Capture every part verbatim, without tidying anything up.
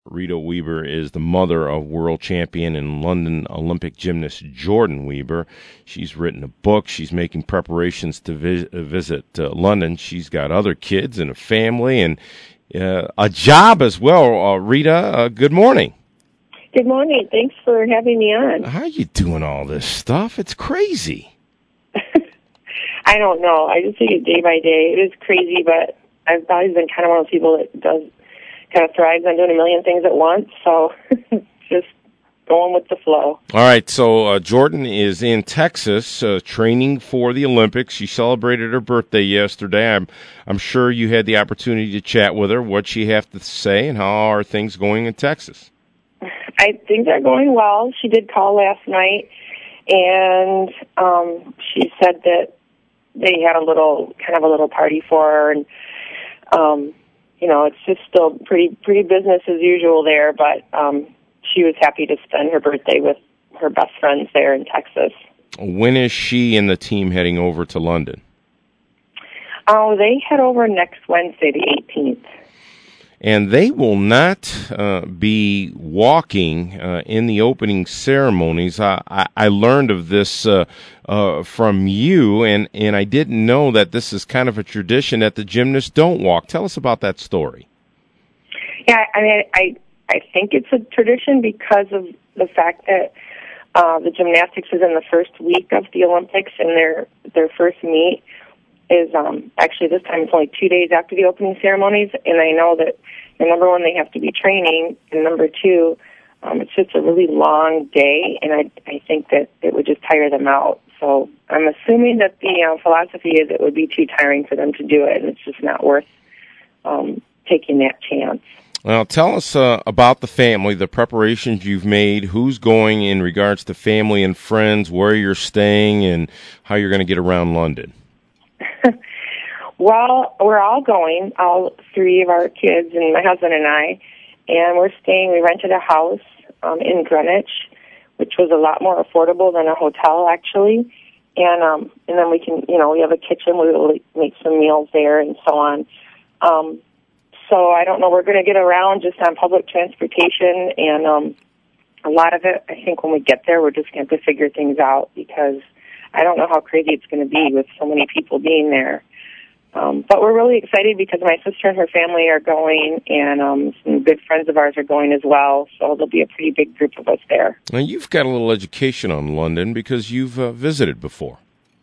Rita Weber is the mother of world champion and London Olympic gymnast Jordyn Wieber. She's written a book. She's making preparations to vi- visit uh, London. She's got other kids and a family and uh, a job as well. Uh, Rita, uh, good morning. Good morning. Thanks for having me on. How are you doing all this stuff? It's crazy. I don't know. I just take it day by day. It is crazy, but I've always been kind of one of those people that does kind of thrives on doing a million things at once, so just going with the flow. All right, so uh, Jordyn is in Texas uh, training for the Olympics. She celebrated her birthday yesterday. I'm I'm sure you had the opportunity to chat with her. What'd she have to say, and how are things going in Texas? I think they're going well. She did call last night, and um, she said that they had a little, kind of a little party for her, and um, you know, it's just still pretty pretty business as usual there, but um, she was happy to spend her birthday with her best friends there in Texas. When is she and the team heading over to London? Oh, they head over next Wednesday, the eighteenth. And they will not uh, be walking uh, in the opening ceremonies. I, I, I learned of this uh, uh, from you, and, and I didn't know that this is kind of a tradition that the gymnasts don't walk. Tell us about that story. Yeah, I mean, I I think it's a tradition because of the fact that uh, the gymnastics is in the first week of the Olympics, and their their first meet is um, actually this time it's only two days after the opening ceremonies, and I know that, and number one, they have to be training, and number two, um, it's just a really long day, and I I think that it would just tire them out. So I'm assuming that the uh, philosophy is it would be too tiring for them to do it, and it's just not worth um, taking that chance. Well, tell us uh, about the family, the preparations you've made, who's going in regards to family and friends, where you're staying, and how you're going to get around London. Well, we're all going, all three of our kids and my husband and I, and we're staying, we rented a house um, in Greenwich, which was a lot more affordable than a hotel, actually, and um, and then we can, you know, we have a kitchen, we will make some meals there and so on. Um, so I don't know, we're going to get around just on public transportation, and um, a lot of it, I think when we get there, we're just going to have to figure things out, because I don't know how crazy it's going to be with so many people being there. Um, but we're really excited because my sister and her family are going, and um, some good friends of ours are going as well, so there'll be a pretty big group of us there. Now, you've got a little education on London because you've uh, visited before.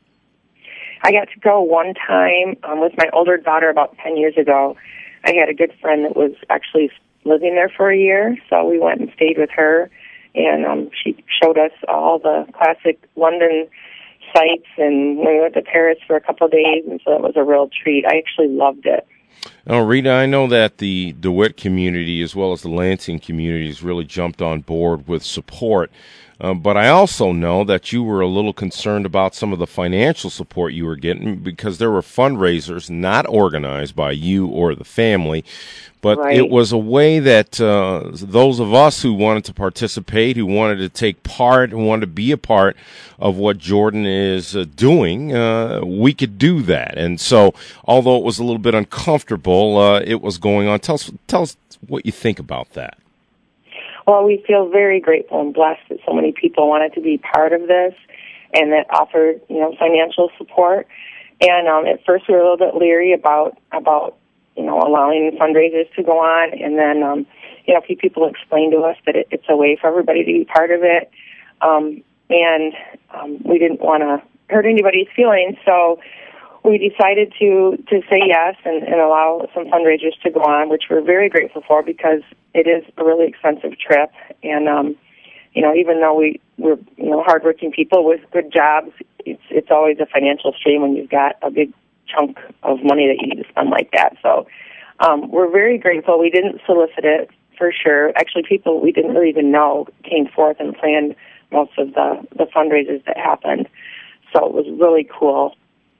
I got to go one time um, with my older daughter about ten years ago. I had a good friend that was actually living there for a year, so we went and stayed with her, and um, she showed us all the classic London sites, and we went to Paris for a couple of days, and so it was a real treat. I actually loved it. Now, Rita, I know that the DeWitt community as well as the Lansing community has really jumped on board with support, uh, but I also know that you were a little concerned about some of the financial support you were getting because there were fundraisers not organized by you or the family, but right. It was a way that uh, those of us who wanted to participate, who wanted to take part, who wanted to be a part of what Jordyn is uh, doing, uh, we could do that. And so, although it was a little bit uncomfortable, uh, it was going on. Tell us, tell us what you think about that. Well, we feel very grateful and blessed that so many people wanted to be part of this and that offered, you know, financial support. And um, at first we were a little bit leery about, about you know, allowing fundraisers to go on. And then, um, you know, a few people explained to us that it, it's a way for everybody to be part of it. Um, and um, we didn't want to hurt anybody's feelings, so we decided to, to say yes and, and allow some fundraisers to go on, which we're very grateful for because it is a really expensive trip. And, um, you know, even though we, we're, you know, hardworking people with good jobs, it's, it's always a financial strain when you've got a big chunk of money that you need to spend like that. So um, we're very grateful. We didn't solicit it for sure. Actually, people we didn't really even know came forth and planned most of the, the fundraisers that happened. So it was really cool.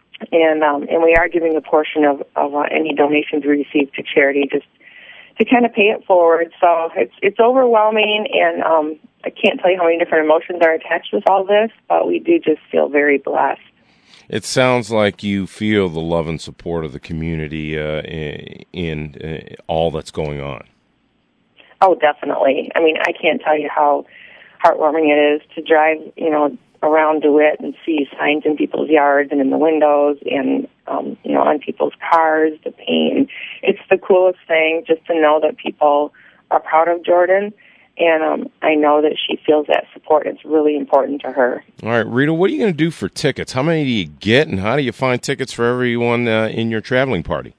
And um, and we are giving a portion of, of uh, any donations we receive to charity just to kind of pay it forward. So it's it's overwhelming, and um, I can't tell you how many different emotions are attached with all this, but we do just feel very blessed. It sounds like you feel the love and support of the community uh, in, in uh, all that's going on. Oh, definitely. I mean, I can't tell you how heartwarming it is to drive, you know, around DeWitt and see signs in people's yards and in the windows and, um, you know, on people's cars, the paint. It's the coolest thing just to know that people are proud of Jordan. And um, I know that she feels that support. It's really important to her. All right, Rita, what are you going to do for tickets? How many do you get, and how do you find tickets for everyone uh, in your traveling party?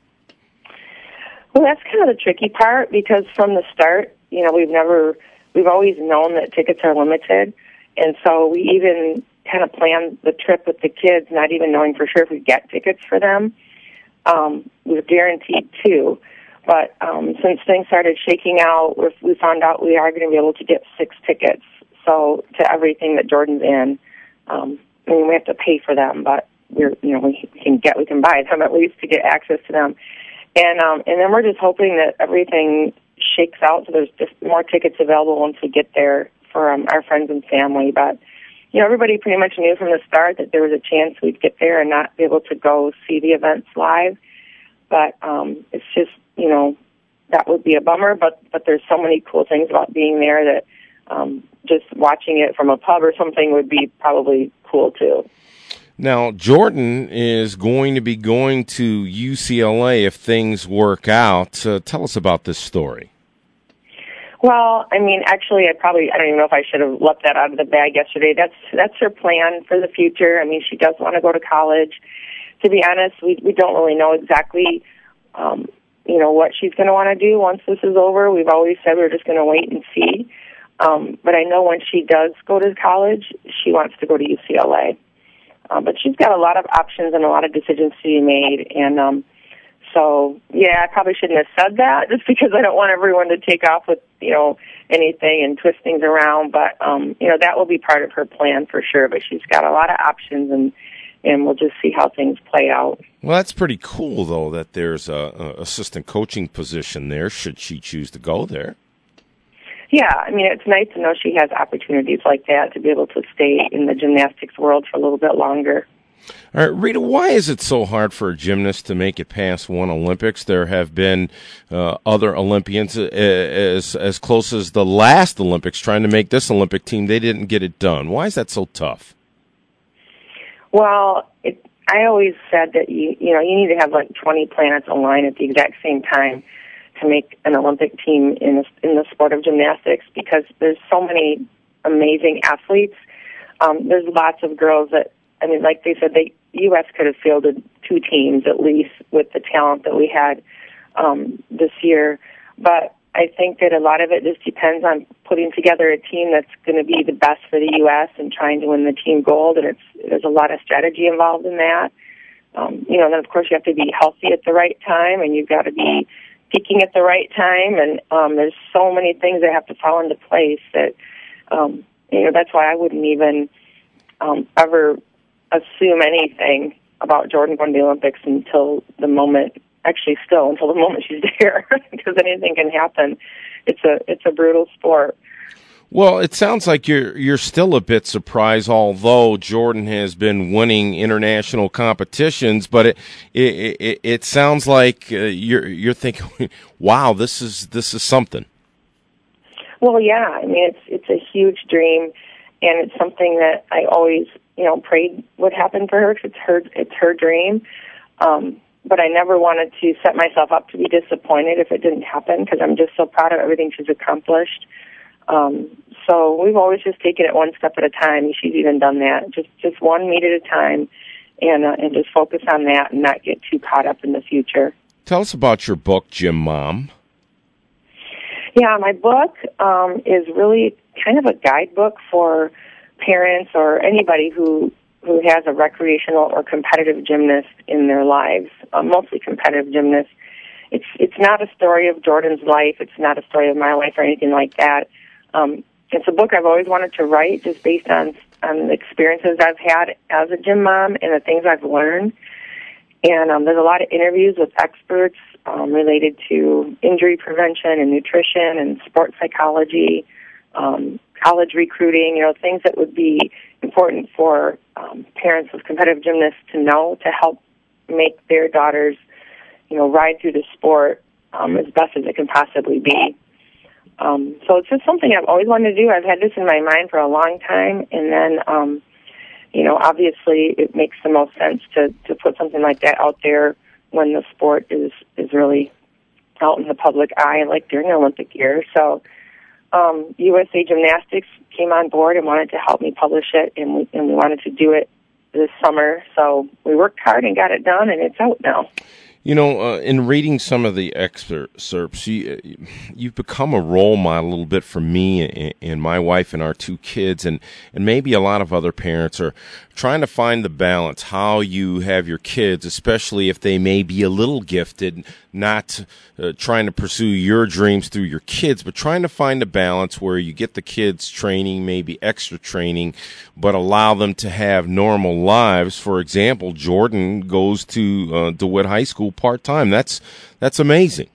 Well, that's kind of the tricky part because from the start, you know, we've never, we've always known that tickets are limited. And so we even kind of planned the trip with the kids, not even knowing for sure if we'd get tickets for them. Um, we were guaranteed two. But um, since things started shaking out, we're, we found out we are going to be able to get six tickets. So to everything that Jordan's in, um, I mean, we have to pay for them, but we're, you know, we can get, we can buy them at least to get access to them. And um, and then we're just hoping that everything shakes out so there's just more tickets available once we get there for um, our friends and family. But, you know, everybody pretty much knew from the start that there was a chance we'd get there and not be able to go see the events live. But um, it's just, you know, that would be a bummer, but, but there's so many cool things about being there that um, just watching it from a pub or something would be probably cool too. Now, Jordan is going to be going to U C L A if things work out. Uh, tell us about this story. Well, I mean, actually, I probably, I don't even know if I should have left that out of the bag yesterday. That's that's her plan for the future. I mean, she does want to go to college. To be honest, we we don't really know exactly, um, you know, what she's going to want to do once this is over. We've always said we're just going to wait and see. Um, but I know when she does go to college, she wants to go to U C L A. Um, but she's got a lot of options and a lot of decisions to be made. And um, so, yeah, I probably shouldn't have said that just because I don't want everyone to take off with, you know, anything and twist things around. But, um, you know, that will be part of her plan for sure. But she's got a lot of options, and and we'll just see how things play out. Well, that's pretty cool, though, that there's a, a assistant coaching position there should she choose to go there. Yeah, I mean, it's nice to know she has opportunities like that to be able to stay in the gymnastics world for a little bit longer. All right, Rita, why is it so hard for a gymnast to make it past one Olympics? There have been uh, other Olympians uh, as as close as the last Olympics trying to make this Olympic team. They didn't get it done. Why is that so tough? Well, it, I always said that you you know you need to have like twenty planets align at the exact same time to make an Olympic team in the, in the sport of gymnastics because there's so many amazing athletes. Um, there's lots of girls that, I mean, like they said, the U S could have fielded two teams at least with the talent that we had um, this year. But I think that a lot of it just depends on putting together a team that's going to be the best for the U S and trying to win the team gold. And it's there's a lot of strategy involved in that. Um, you know, and then of course you have to be healthy at the right time, and you've got to be peaking at the right time, and um, there's so many things that have to fall into place that, um, you know, that's why I wouldn't even um, ever assume anything about Jordan going to the Olympics until the moment, actually still until the moment she's there, because anything can happen. It's a it's a brutal sport. Well, it sounds like you're you're still a bit surprised, although Jordan has been winning international competitions. But it it it, it sounds like uh, you're you're thinking, "Wow, this is this is something." Well, yeah, I mean it's it's a huge dream, and it's something that I always you know prayed would happen for her because it's her it's her dream. Um, but I never wanted to set myself up to be disappointed if it didn't happen because I'm just so proud of everything she's accomplished. Um, so we've always just taken it one step at a time. She's even done that, just just one meet at a time, and uh, and just focus on that and not get too caught up in the future. Tell us about your book, Gym Mom. Yeah, my book um, is really kind of a guidebook for parents or anybody who who has a recreational or competitive gymnast in their lives, uh, mostly competitive gymnasts. It's it's not a story of Jordan's life. It's not a story of my life or anything like that. Um, it's a book I've always wanted to write just based on, on the experiences I've had as a gym mom and the things I've learned. And um, there's a lot of interviews with experts um, related to injury prevention and nutrition and sports psychology, um, college recruiting, you know, things that would be important for um, parents of competitive gymnasts to know to help make their daughters, you know, ride through the sport um, as best as it can possibly be. Um, so it's just something I've always wanted to do. I've had this in my mind for a long time, and then, um, you know, obviously it makes the most sense to, to put something like that out there when the sport is, is really out in the public eye, like during the Olympic year. So um, U S A Gymnastics came on board and wanted to help me publish it, and we, and we wanted to do it this summer. So we worked hard and got it done, and it's out now. You know, uh, in reading some of the excerpts, you, you've become a role model a little bit for me and, and my wife and our two kids, and, and maybe a lot of other parents are trying to find the balance, how you have your kids, especially if they may be a little gifted, not uh, trying to pursue your dreams through your kids, but trying to find a balance where you get the kids training, maybe extra training, but allow them to have normal lives. For example, Jordan goes to uh, DeWitt High School part-time. That's that's amazing.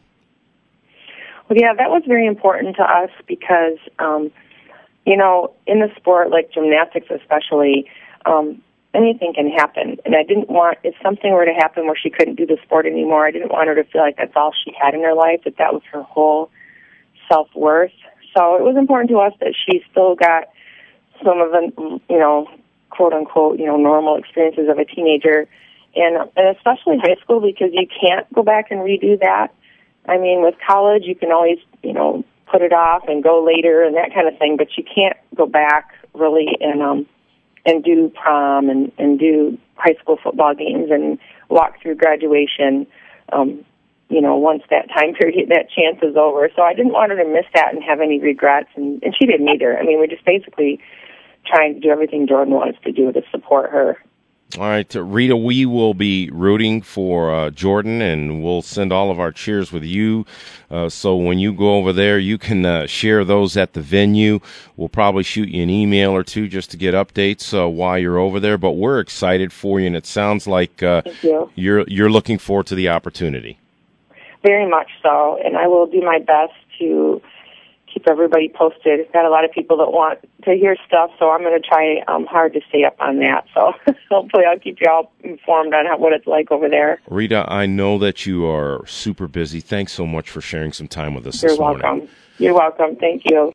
Well, yeah, that was very important to us because, um, you know, in the sport, like gymnastics especially, um, anything can happen. And I didn't want, if something were to happen where she couldn't do the sport anymore, I didn't want her to feel like that's all she had in her life, that that was her whole self-worth. So it was important to us that she still got some of the, you know, quote-unquote, you know, normal experiences of a teenager, and, and especially high school, because you can't go back and redo that. I mean, with college, you can always, you know, put it off and go later and that kind of thing, but you can't go back really and um, and do prom and, and do high school football games and walk through graduation, um, you know, once that time period, that chance is over. So I didn't want her to miss that and have any regrets, and, and she didn't either. I mean, we're just basically trying to do everything Jordan wants to do to support her. All right, uh, Rita, we will be rooting for uh, Jordan, and we'll send all of our cheers with you. Uh, so when you go over there, you can uh, share those at the venue. We'll probably shoot you an email or two just to get updates uh, while you're over there. But we're excited for you, and it sounds like uh, Thank you. you're you're looking forward to the opportunity. Very much so, and I will do my best to keep everybody posted. I've got a lot of people that want to hear stuff, so I'm going to try um, hard to stay up on that. So hopefully I'll keep you all informed on how, what it's like over there. Rita, I know that you are super busy. Thanks so much for sharing some time with us You're this morning. welcome. You're welcome. Thank you.